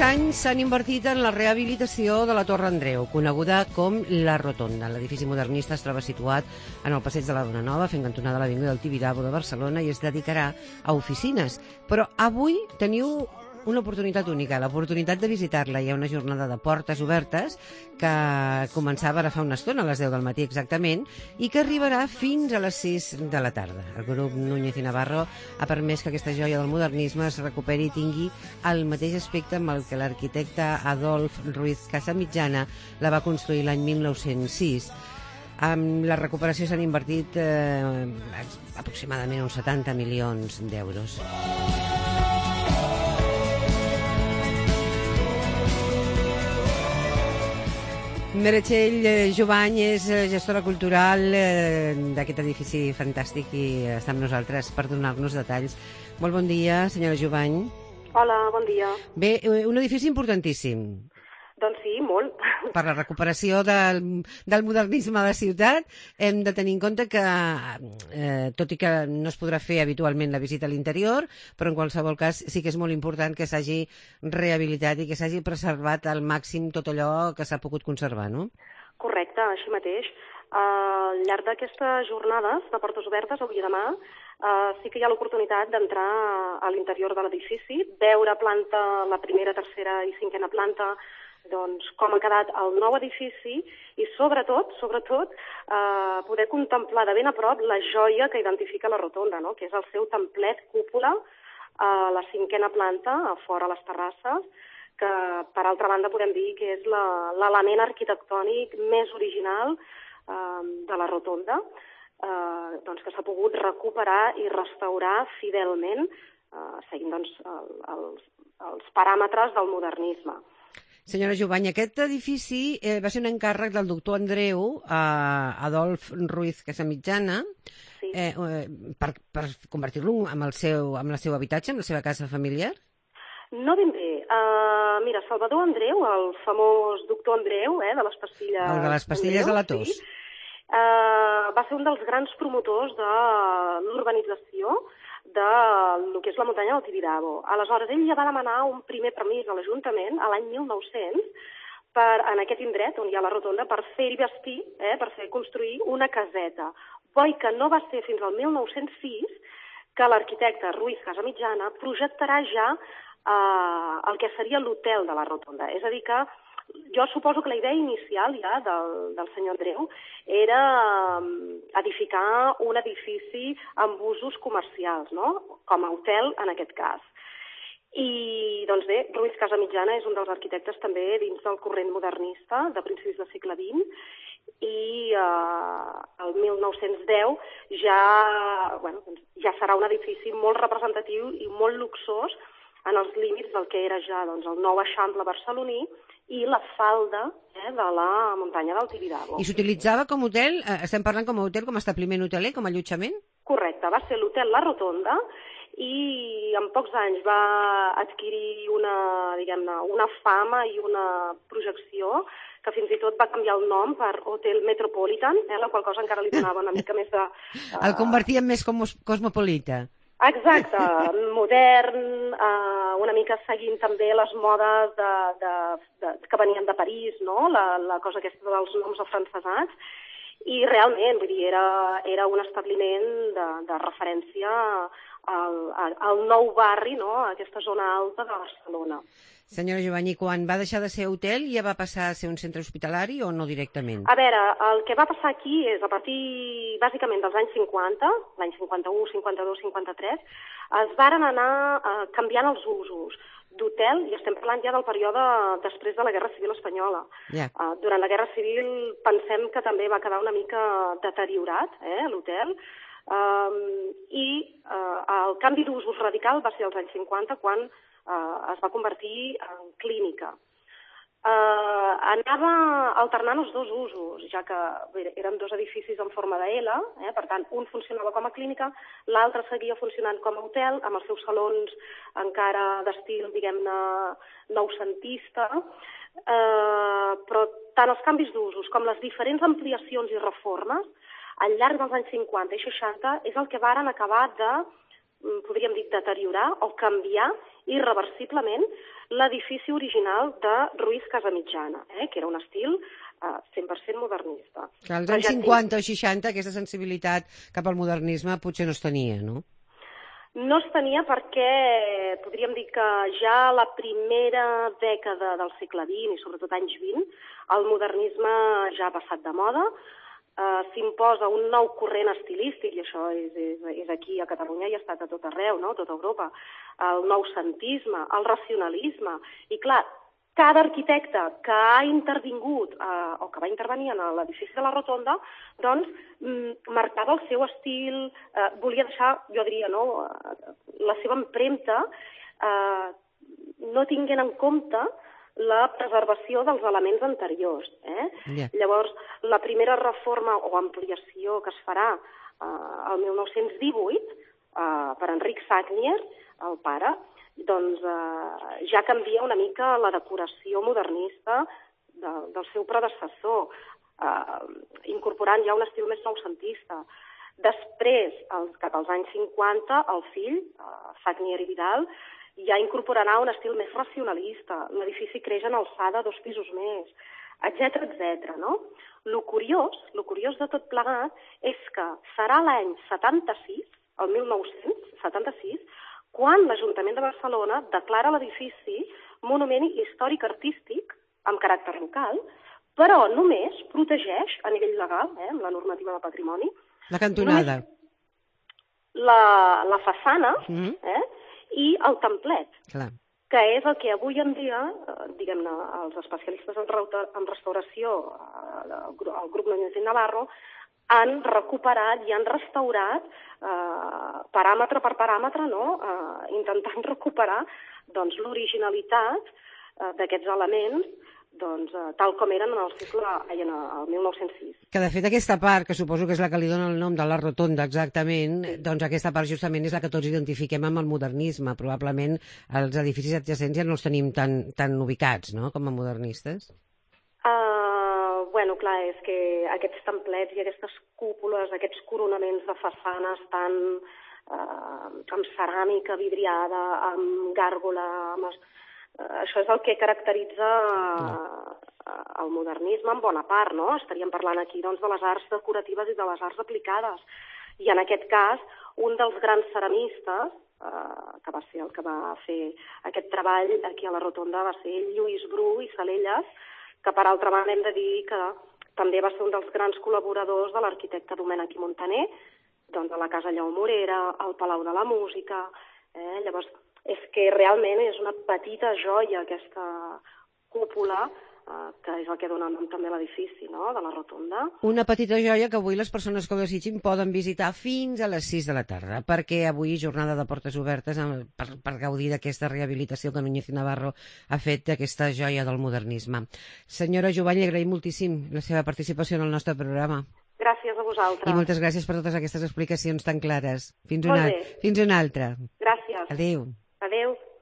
anys s'han invertit en la rehabilitació de la Torre Andreu, coneguda com la Rotonda. L'edifici modernista es troba situat en el passeig de la Dona Nova, fent cantonada a l'avinguda del Tibidabo de Barcelona, i es dedicarà a oficines. Però avui teniu una oportunitat única, l'oportunitat de visitar-la. Hi ha una jornada de portes obertes que començava ara fa una estona, a les 10 del matí exactament, i que arribarà fins a les 6 de la tarda. El grup Núñez i Navarro ha permès que aquesta joia del modernisme es recuperi i tingui el mateix aspecte amb el que l'arquitecte Adolf Ruiz Casamitjana la va construir l'any 1906. Amb la recuperació s'han invertit aproximadament uns 70 milions d'euros. Meritxell Jovany és gestora cultural d'aquest edifici fantàstic i està amb nosaltres per donar-nos detalls. Molt bon dia, senyora Jovany. Hola, bon dia. Bé, un edifici importantíssim. Doncs sí, molt. Per la recuperació del modernisme de la ciutat hem de tenir en compte que, tot i que no es podrà fer habitualment la visita a l'interior, però en qualsevol cas sí que és molt important que s'hagi rehabilitat i que s'hagi preservat al màxim tot allò que s'ha pogut conservar, no? Correcte, així mateix. Al llarg d'aquestes jornades de portes obertes, avui i demà, sí que hi ha l'oportunitat d'entrar a l'interior de l'edifici, veure la primera, tercera i cinquena planta, doncs, com ha quedat el nou edifici i, sobretot, poder contemplar de ben a prop la joia que identifica la Rotonda, no? Que és el seu templet cúpula a la cinquena planta, a fora a les terrasses, que, per altra banda, podem dir que és l'element arquitectònic més original de la Rotonda, doncs, que s'ha pogut recuperar i restaurar fidelment, seguint doncs, els paràmetres del modernisme. Senyora Jovany, aquest edifici va ser un encàrrec del doctor Andreu a Adolf Ruiz Casamitjana, sí, per convertir-lo en el seu habitatge, en la seva casa familiar? No ben bé. Mira, Salvador Andreu, el famós doctor Andreu, de les pastilles... El de les pastilles de la tos. Sí, va ser un dels grans promotors de l'urbanització del que és la muntanya del Tibidabo. Aleshores, ell ja va demanar un primer permís a l'Ajuntament a l'any 1900 en aquest indret on hi ha la Rotonda per fer-hi vestir, per fer construir una caseta. Boi que no va ser fins al 1906 que l'arquitecte Ruiz Casamitjana projectarà ja el que seria l'hotel de la Rotonda. És a dir que jo suposo que la idea inicial ja del senyor Andreu era edificar un edifici amb usos comercials, no? Com a hotel en aquest cas. I, doncs bé, Ruiz Casamitjana és un dels arquitectes també dins del corrent modernista de principis del segle XX i el 1910 ja serà un edifici molt representatiu i molt luxós en els límits del que era ja el nou Eixample barceloní i la falda de la muntanya del Tibidabo. I s'utilitzava com hotel? Estem parlant com a hotel, com a establiment hoteler, com a allotjament? Correcte, va ser l'hotel La Rotonda i en pocs anys va adquirir una fama i una projecció que fins i tot va canviar el nom per Hotel Metropolitan, la qual cosa encara li donava una mica més de... El convertia en més cosmopolita. Exacte, modern, una mica seguint també les modes que venien de París, no? La cosa aquesta dels noms afrancesats, i realment, vull dir, era un establiment de referència al nou barri, no? A aquesta zona alta de Barcelona. Senyora Jovany, quan va deixar de ser hotel ja va passar a ser un centre hospitalari o no directament? A veure, el que va passar aquí és a partir, bàsicament, dels anys 50, l'any 51, 52, 53, es varen anar canviant els usos d'hotel, i estem parlant ja del període després de la Guerra Civil Espanyola. Yeah. Durant la Guerra Civil pensem que també va quedar una mica deteriorat, l'hotel, i el canvi d'usos radical va ser als anys 50, quan es va convertir en clínica. Anava alternant els dos usos, ja que eren dos edificis en forma de L, per tant, un funcionava com a clínica, l'altre seguia funcionant com a hotel, amb els seus salons encara d'estil, diguem-ne, noucentista, però tant els canvis d'usos com les diferents ampliacions i reformes, al llarg dels anys 50 i 60, és el que varen acabar de, podríem dir, deteriorar o canviar irreversiblement l'edifici original de Ruiz Casamitjana, que era un estil 100% modernista. Que als anys 50 o 60 aquesta sensibilitat cap al modernisme potser no es tenia, no? No es tenia perquè podríem dir que ja a la primera dècada del segle XX i sobretot anys 20 el modernisme ja ha passat de moda, s'imposa un nou corrent estilístic, i això és aquí a Catalunya i ha estat a tot arreu, no? A tota Europa, el noucentisme, el racionalisme, i clar, cada arquitecte que ha intervingut o que va intervenir en l'edifici de la Rotonda, doncs marcava el seu estil, volia deixar, jo diria, no, la seva empremta, no tinguent en compte la preservació dels elements anteriors. Llavors, la primera reforma o ampliació que es farà el 1918 per Enric Sagnier, el pare, doncs ja canvia una mica la decoració modernista del seu predecessor, incorporant ja un estil més noucentista. Després, cap als anys 50, el fill, Sagnier i Vidal, ja incorporarà un estil més racionalista, l'edifici creix en alçada 2 pisos més, etc etc. No? Lo curiós de tot plegat és que serà l'any 76, el 1976, quan l'Ajuntament de Barcelona declara l'edifici monument històric artístic amb caràcter local, però només protegeix a nivell legal, amb la normativa de patrimoni, la cantonada, la façana i el templet, que és el que avui en dia, diguem-ne, els especialistes en restauració, el grup Núñez i Navarro, han recuperat i han restaurat paràmetre per paràmetre, intentant recuperar l'originalitat d'aquests elements tal com eren en el 1906. Que de fet aquesta part, que suposo que és la que li dona el nom de la Rotonda exactament, doncs aquesta part justament és la que tots identifiquem amb el modernisme. Probablement els edificis adjacents ja no els tenim tan ubicats, no?, com a modernistes. Bueno, clar, és que aquests templets i aquestes cúpules, aquests coronaments de façanes tan amb ceràmica vidriada, amb gàrgola, això és el que caracteritza el modernisme en bona part, no? Estaríem parlant aquí doncs, de les arts decoratives i de les arts aplicades. I en aquest cas, un dels grans ceramistes, que va ser el que va fer aquest treball aquí a la Rotonda, va ser Lluís Bru i Salelles, que per altra banda hem de dir que també va ser un dels grans col·laboradors de l'arquitecte Domènech i Montaner, doncs a la Casa Lleó Morera, al Palau de la Música. Llavors, és que realment és una petita joia aquesta cúpula, que és el que dona nom també a l'edifici, no?, de la Rotonda. Una petita joia que avui les persones que ho desitgin poden visitar fins a les 6 de la tarda, perquè avui jornada de portes obertes per gaudir d'aquesta rehabilitació que Núñez i Navarro ha fet d'aquesta joia del modernisme. Senyora Jovany, li agraïm moltíssim la seva participació en el nostre programa. Gràcies a vosaltres. I moltes gràcies per totes aquestes explicacions tan clares. Fins una altra. Gràcies. Adéu. Adéu.